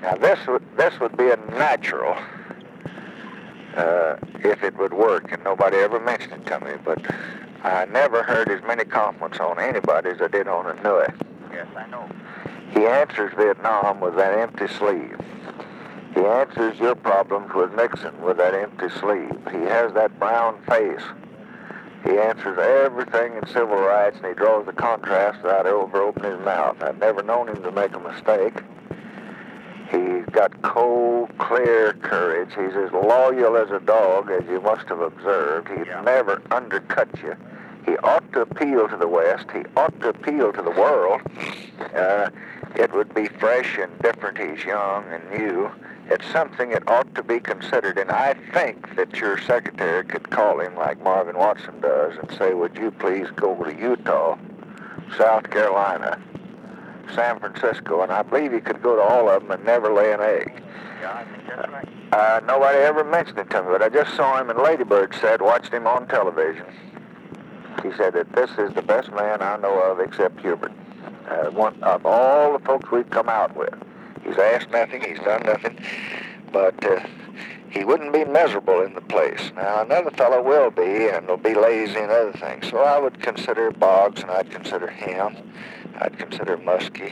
Now this would be a natural if it would work, and nobody ever mentioned it to me. But I never heard as many compliments on anybody as I did on Inouye. Yes, I know. He answers Vietnam with that empty sleeve. He answers your problems with Nixon with that empty sleeve. He has that brown face. He answers everything in civil rights, and he draws the contrast without ever opening his mouth. I've never known him to make a mistake. He's got cold, clear courage. He's as loyal as a dog, as you must have observed. He'd never undercut you. He ought to appeal to the West. He ought to appeal to the world. It would be fresh and different. He's young and new. It's something that ought to be considered, and I think that your secretary could call him like Marvin Watson does and say, would you please go to Utah, South Carolina, San Francisco, and I believe he could go to all of them and never lay an egg. Yeah, I think that's right. Nobody ever mentioned it to me, but I just saw him, and Lady Bird said, watched him on television. He said that this is the best man I know of except Hubert. One of all the folks we've come out with. He's asked nothing, he's done nothing, but he wouldn't be miserable in the place. Now, another fellow will be, and will be lazy and other things. So I would consider Boggs, and I'd consider him. I'd consider Muskie.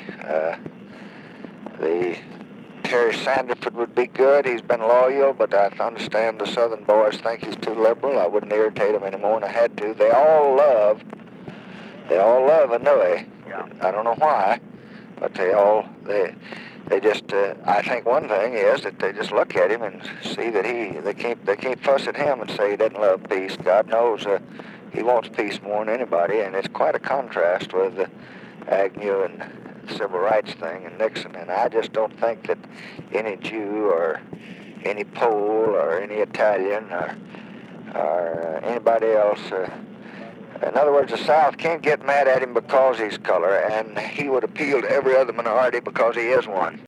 The Terry Sanderford would be good. He's been loyal, but I understand the Southern boys think he's too liberal. I wouldn't irritate him anymore, and I had to. They all love Inouye. Yeah. I don't know why, but they just, I think one thing is that they just look at him and see that they can't fuss at him and say he doesn't love peace. God knows he wants peace more than anybody, and it's quite a contrast with the Agnew and civil rights thing and Nixon, and I just don't think that any Jew or any Pole or any Italian or anybody else, in other words, the South can't get mad at him because he's color, and he would appeal to every other minority because he is one.